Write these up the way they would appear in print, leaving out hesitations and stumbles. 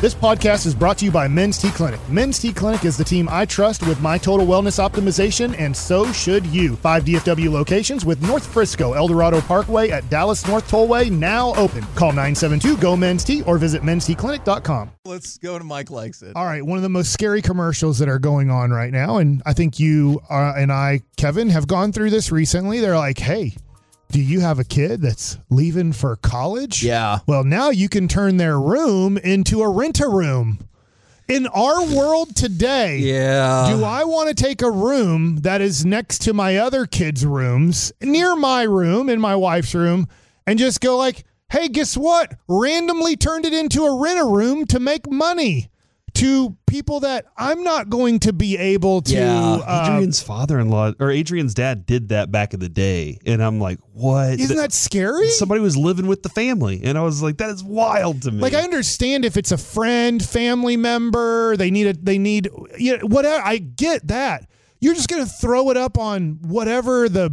This podcast is brought to you by Men's T Clinic. Men's T Clinic is the team I trust with my total wellness optimization, and so should you. 5 DFW locations with North Frisco, El Dorado Parkway at Dallas North Tollway now open. Call 972-GO-MEN'S-T or visit mensteclinic.com. Let's go to Mike Likes It. All right, one of the most scary commercials that are going on right now, and I think you and I, Kevin, have gone through this recently. They're like, hey, do you have a kid that's leaving for college? Yeah. Well, now you can turn their room into a rent-a-room. In our world today, do I want to take a room that is next to my other kids' rooms, near my room, in my wife's room, and just go like, hey, guess what? Randomly turned it into a rent-a-room to make money to people that I'm not going to be able to. Adrian's father-in-law or Adrian's dad did that back in the day. And I'm like, what? Isn't that scary? Somebody was living with the family. And I was like, that is wild to me. Like, I understand if it's a friend, family member, they need whatever. I get that. You're just going to throw it up on whatever the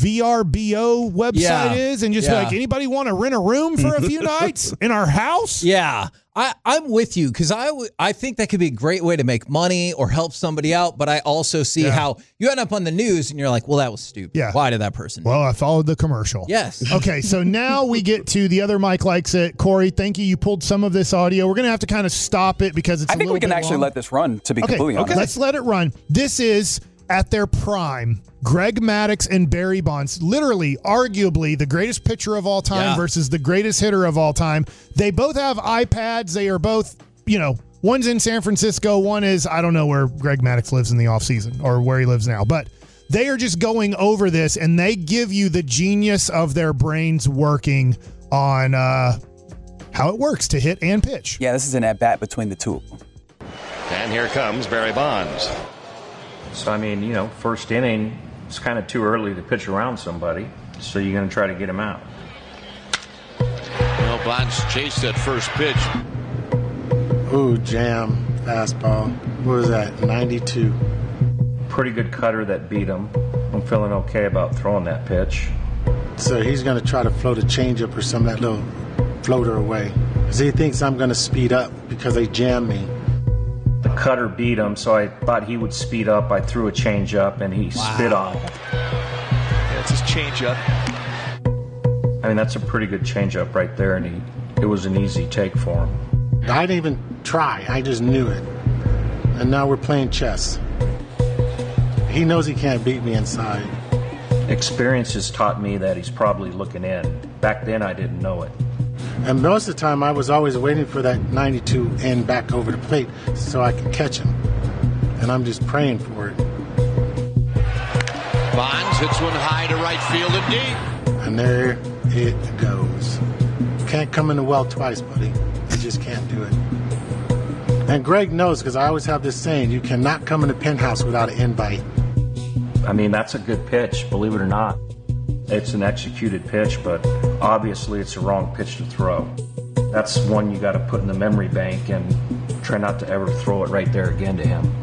VRBO website is and just be like, anybody want to rent a room for a few nights in our house? Yeah. I'm with you because I think that could be a great way to make money or help somebody out. But I also see how you end up on the news and you're like, well, that was stupid. Yeah. Why did that person? Well, I followed the commercial. Yes. Okay, so now we get to the other Mike Likes It. Corey, thank you. You pulled some of this audio. We're going to have to kind of stop it because it's I think we can actually let this run, to be completely honest. Let's let it run. This is at their prime. Greg Maddux and Barry Bonds, literally, arguably, the greatest pitcher of all time versus the greatest hitter of all time. They both have iPads. They are both, one's in San Francisco. One is, I don't know where Greg Maddux lives in the offseason or where he lives now. But they are just going over this, and they give you the genius of their brains working on how it works to hit and pitch. Yeah, this is an at-bat between the two of them. And here comes Barry Bonds. So, first inning, it's kind of too early to pitch around somebody, so you're going to try to get him out. Bonds chased that first pitch. Ooh, jam, fastball. What was that, 92? Pretty good cutter that beat him. I'm feeling okay about throwing that pitch. So he's going to try to float a changeup or some of that little floater away. Because he thinks I'm going to speed up because they jammed me. The cutter beat him, so I thought he would speed up. I threw a changeup, and he spit on it. That's his changeup. That's a pretty good changeup right there, and it was an easy take for him. I didn't even try. I just knew it. And now we're playing chess. He knows he can't beat me inside. Experience has taught me that he's probably looking in. Back then, I didn't know it. And most of the time, I was always waiting for that 92 end back over the plate so I could catch him. And I'm just praying for it. Bonds hits one high to right field and deep. And there it goes. Can't come in the well twice, buddy. You just can't do it. And Greg knows, because I always have this saying, you cannot come in the penthouse without an invite. That's a good pitch, believe it or not. It's an executed pitch, but obviously it's the wrong pitch to throw. That's one you got to put in the memory bank and try not to ever throw it right there again to him.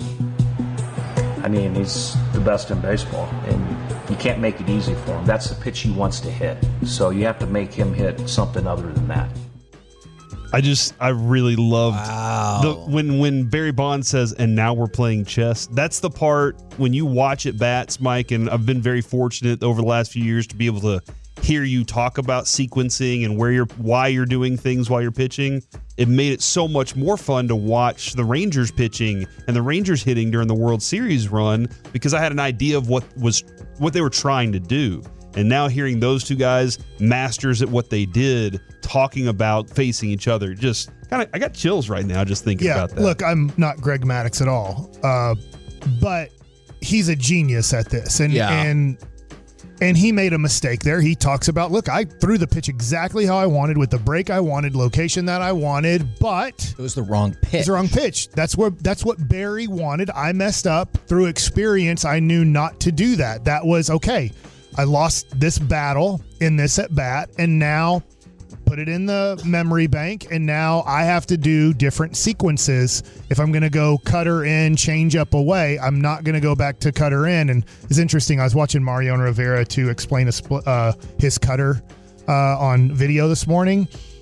He's the best in baseball, and you can't make it easy for him. That's the pitch he wants to hit, so you have to make him hit something other than that. I really loved when Barry Bonds says, and now we're playing chess. That's the part when you watch at bats, Mike, and I've been very fortunate over the last few years to be able to hear you talk about sequencing and why you're doing things while you're pitching. It made it so much more fun to watch the Rangers pitching and the Rangers hitting during the World Series run, because I had an idea of what they were trying to do. And now hearing those two guys, masters at what they did, talking about facing each other, just kind of, I got chills right now just thinking about that. Look, I'm not Greg Maddux at all, but he's a genius at this. And he made a mistake there. He talks about, look, I threw the pitch exactly how I wanted with the break I wanted, location that I wanted, but it was the wrong pitch. It's the wrong pitch. That's what Barry wanted. I messed up. Through experience, I knew not to do that. That was okay. I lost this battle in this at bat, and now put it in the memory bank, and now I have to do different sequences. If I'm going to go cutter in, change up away, I'm not going to go back to cutter in. And it's interesting, I was watching Mariano Rivera to explain his cutter on video this morning,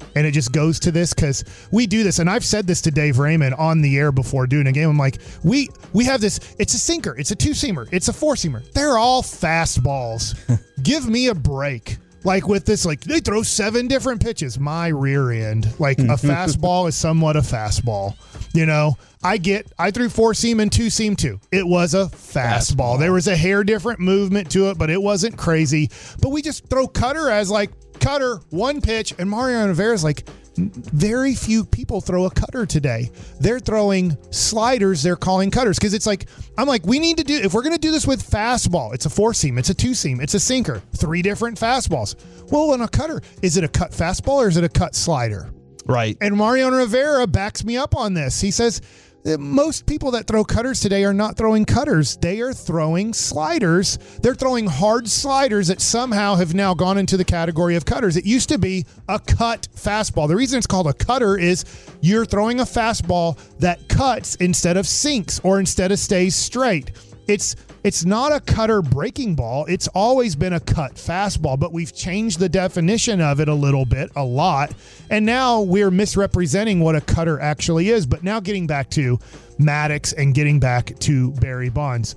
And it just goes to this because we do this. And I've said this to Dave Raymond on the air before doing a game. I'm like, we have this. It's a sinker. It's a two-seamer. It's a four-seamer. They're all fastballs. Give me a break. Like with this, like they throw 7 different pitches. My rear end. Like a fastball is somewhat a fastball. You know, I threw 4-seam and 2-seam too. It was a fastball. There was a hair different movement to it, but it wasn't crazy. But we just throw cutter as like cutter, 1 pitch. And Mariano Rivera's like, very few people throw a cutter today. They're throwing sliders. They're calling cutters because it's like, I'm like, we need to do, if we're going to do this with fastball, it's a 4-seam, it's a 2-seam, it's a sinker, 3 different fastballs. Well, in a cutter, is it a cut fastball or is it a cut slider? Right. And Mariano Rivera backs me up on this. He says most people that throw cutters today are not throwing cutters. They are throwing sliders. They're throwing hard sliders that somehow have now gone into the category of cutters. It used to be a cut fastball. The reason it's called a cutter is you're throwing a fastball that cuts instead of sinks or instead of stays straight. It's not a cutter breaking ball. It's always been a cut fastball, but we've changed the definition of it a lot. And now we're misrepresenting what a cutter actually is. But now getting back to Maddux and getting back to Barry Bonds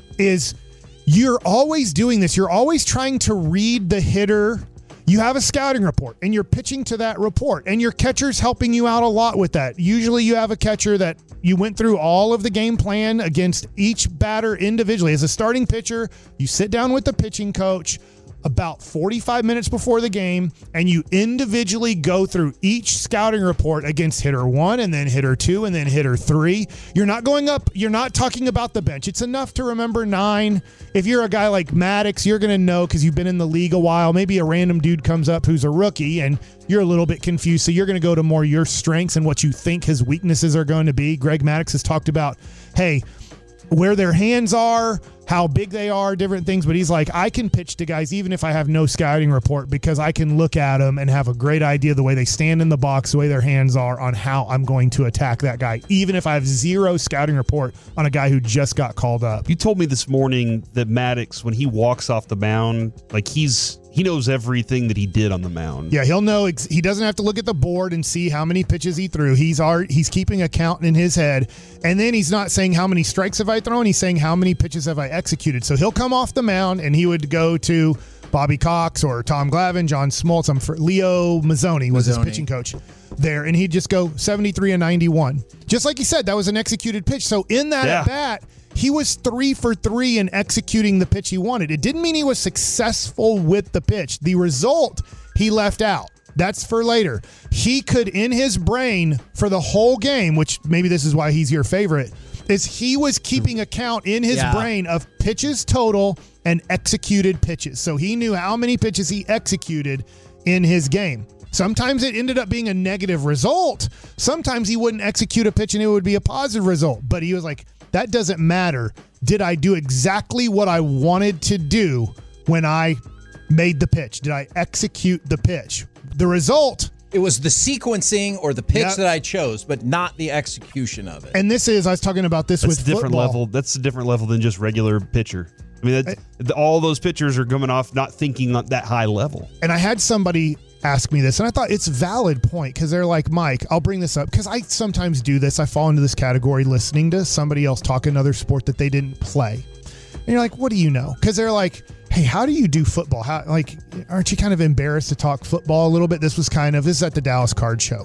is you're always doing this. You're always trying to read the hitter. You have a scouting report and you're pitching to that report and your catcher's helping you out a lot with that. Usually you have a catcher that you went through all of the game plan against each batter individually. As a starting pitcher, you sit down with the pitching coach about 45 minutes before the game and you individually go through each scouting report against hitter 1 and then hitter 2 and then hitter 3. You're not going up. You're not talking about the bench. It's enough to remember 9. If you're a guy like Maddux, you're going to know because you've been in the league a while. Maybe a random dude comes up who's a rookie and you're a little bit confused. So you're going to go to more your strengths and what you think his weaknesses are going to be. Greg Maddux has talked about, hey, where their hands are, how big they are, different things. But he's like, I can pitch to guys even if I have no scouting report because I can look at them and have a great idea the way they stand in the box, the way their hands are on how I'm going to attack that guy, even if I have 0 scouting report on a guy who just got called up. You told me this morning that Maddux, when he walks off the mound, like he knows everything that he did on the mound. Yeah, he'll know. He doesn't have to look at the board and see how many pitches he threw. He's keeping a count in his head. And then he's not saying how many strikes have I thrown. He's saying how many pitches have I executed. So he'll come off the mound and he would go to Bobby Cox or Tom Glavine, John Smoltz. Leo Mazzoni was his pitching coach there. And he'd just go 73 and 91. Just like he said, that was an executed pitch. So in that at bat, he was 3 for 3 in executing the pitch he wanted. It didn't mean he was successful with the pitch. The result he left out. That's for later. He could, in his brain, for the whole game, which maybe this is why he's your favorite, is he was keeping a count in his brain of pitches total and executed pitches. So he knew how many pitches he executed in his game. Sometimes it ended up being a negative result. Sometimes he wouldn't execute a pitch and it would be a positive result. But he was like, that doesn't matter. Did I do exactly what I wanted to do when I made the pitch? Did I execute the pitch? The result. It was the sequencing or the pitch that I chose, but not the execution of it. And I was talking about this with different football. level. That's a different level than just regular pitcher. I mean, all those pitchers are coming off not thinking on that high level. And I had somebody ask me this, and I thought it's a valid point because they're like, Mike, I'll bring this up because I sometimes do this. I fall into this category listening to somebody else talk another sport that they didn't play. And you're like, what do you know? Because they're like, hey, how do you do football? Aren't you kind of embarrassed to talk football a little bit? This is at the Dallas Card Show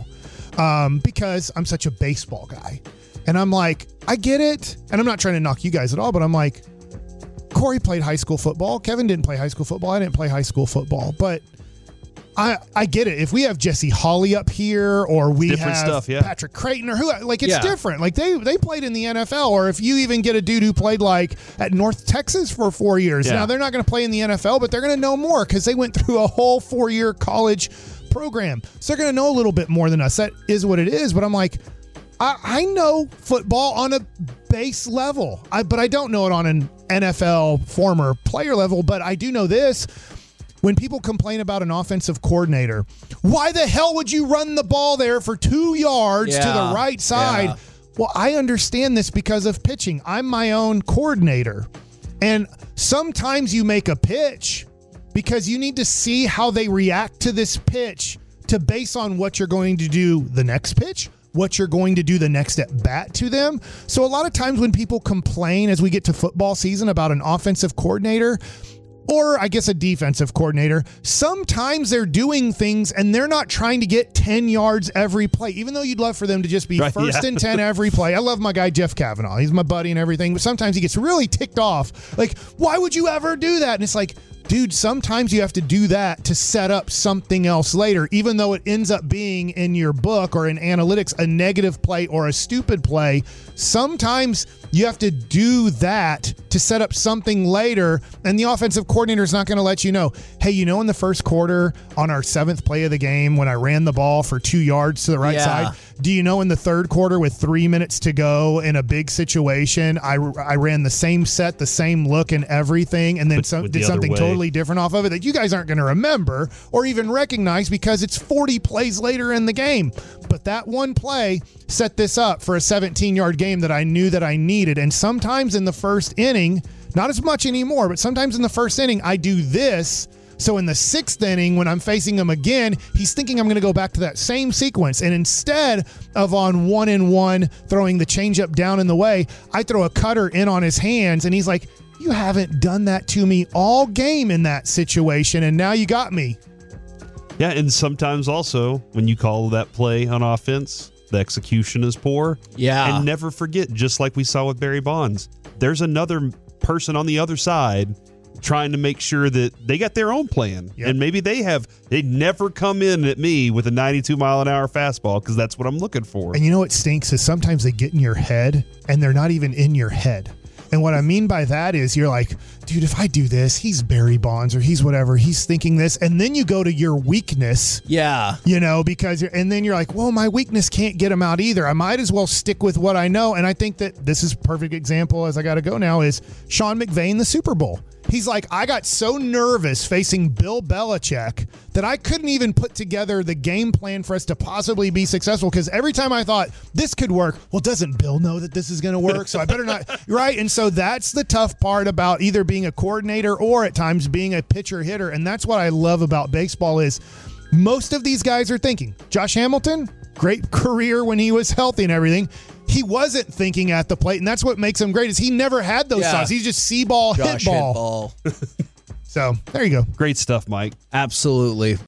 because I'm such a baseball guy. And I'm like, I get it. And I'm not trying to knock you guys at all, but I'm like, Corey played high school football. Kevin didn't play high school football. I didn't play high school football. But I get it. If we have Jesse Hawley up here or we have Patrick Creighton or who, it's different. Like they played in the NFL, or if you even get a dude who played at North Texas for 4 years. Yeah. Now they're not going to play in the NFL, but they're going to know more because they went through a whole 4-year college program. So they're going to know a little bit more than us. That is what it is. But I'm like, I know football on a base level, but I don't know it on an NFL former player level. But I do know this. When people complain about an offensive coordinator, why the hell would you run the ball there for 2 yards to the right side? Yeah. Well, I understand this because of pitching. I'm my own coordinator. And sometimes you make a pitch because you need to see how they react to this pitch to base on what you're going to do the next pitch, what you're going to do the next at bat to them. So a lot of times when people complain as we get to football season about an offensive coordinator, or I guess a defensive coordinator, sometimes they're doing things and they're not trying to get 10 yards every play, even though you'd love for them to just be first and 10 every play. I love my guy, Jeff Kavanaugh. He's my buddy and everything, but sometimes he gets really ticked off. Like, why would you ever do that? And it's like, dude, sometimes you have to do that to set up something else later, even though it ends up being in your book or in analytics a negative play or a stupid play. Sometimes you have to do that to set up something later, and the offensive coordinator is not going to let you know, hey, in the first quarter on our 7th play of the game when I ran the ball for 2 yards to the right side, do you know in the third quarter with 3 minutes to go in a big situation, I ran the same set, the same look and everything, and then did something totally different off of it that you guys aren't going to remember or even recognize because it's 40 plays later in the game. But that one play set this up for a 17-yard game that I knew that I needed. And sometimes in the first inning, not as much anymore, but sometimes in the first inning, I do this. So in the 6th inning, when I'm facing him again, he's thinking I'm going to go back to that same sequence. And instead of on 1-1 throwing the changeup down in the way, I throw a cutter in on his hands. And he's like, you haven't done that to me all game in that situation. And now you got me. Yeah, and sometimes also when you call that play on offense, the execution is poor. Yeah. And never forget, just like we saw with Barry Bonds, there's another person on the other side trying to make sure that they got their own plan. Yep. And maybe they never come in at me with a 92-mile-an-hour fastball because that's what I'm looking for. And you know what stinks is sometimes they get in your head and they're not even in your head. And what I mean by that is you're like, dude, if I do this, he's Barry Bonds or he's whatever, he's thinking this. And then you go to your weakness. Yeah. And then you're like, well, my weakness can't get him out either. I might as well stick with what I know. And I think that this is a perfect example, as I got to go now, is Sean McVay in the Super Bowl. He's like, I got so nervous facing Bill Belichick that I couldn't even put together the game plan for us to possibly be successful because every time I thought this could work, well, doesn't Bill know that this is going to work? So I better not, right? And so that's the tough part about either being a coordinator or at times being a pitcher hitter. And that's what I love about baseball is most of these guys are thinking. Josh Hamilton, great career when he was healthy and everything. He wasn't thinking at the plate, and that's what makes him great is he never had those thoughts. He's just see ball, hit ball. Hit ball. So there you go. Great stuff, Mike. Absolutely.